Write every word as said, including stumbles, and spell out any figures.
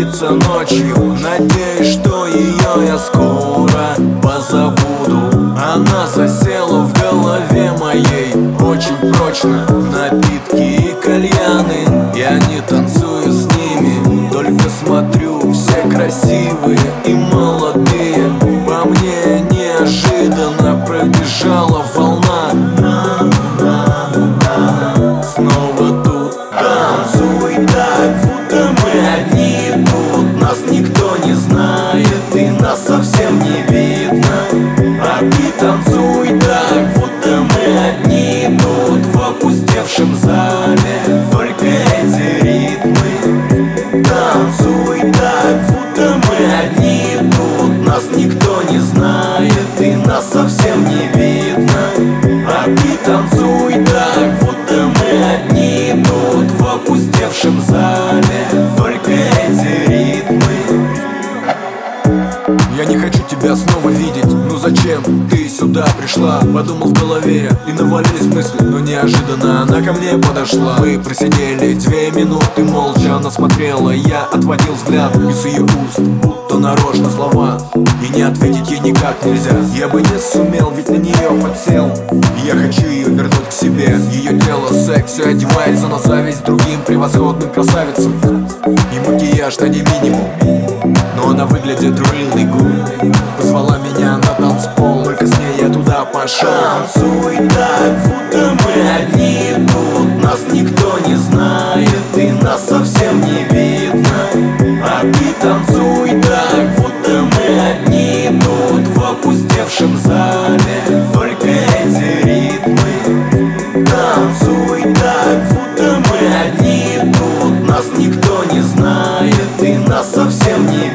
снится ночью. Надеюсь, что ее я скоро позабуду. Она засела в голове моей очень прочно. Напитки и кальяны, я не танцую с ними, только смотрю, все красивые и молодые. По мне неожиданно пробежала волна. Снова тут танцуй так, будто мы одни тут. Нас никто не знает и нас совсем не видно. А ты танцуй так, будто мы одни тут. В опустевшем зале только эти ритмы. Танцуй так, будто мы одни тут. Нас никто не знает и нас совсем не видно. А ты танцуй так, будто мы одни тут. В опустевшем зале только эти ритмы. Я не хочу тебя снова видеть, ну зачем ты сюда пришла? Подумал в голове и навалились мысли, но неожиданно она ко мне подошла. Мы просидели две минуты молча, она смотрела, я отводил взгляд из ее уст, будто нарочно слова, и не ответить ей никак нельзя. Я бы не сумел, ведь на нее подсел, и я хочу ее вернуть к себе. Ее тело, секс, все одевается на зависть другим превосходным красавицам. И макияж на не минимум, но она выглядит really good. Позвала меня на танцпол, только с ней я туда пошел. Танцуй так, будто мы одни тут. Нас никто не знает и нас совсем не видно. А ты танцуй так, будто мы одни тут. В опустевшем зале только эти ритмы. Танцуй так, будто мы одни тут. Нас никто не знает и нас совсем не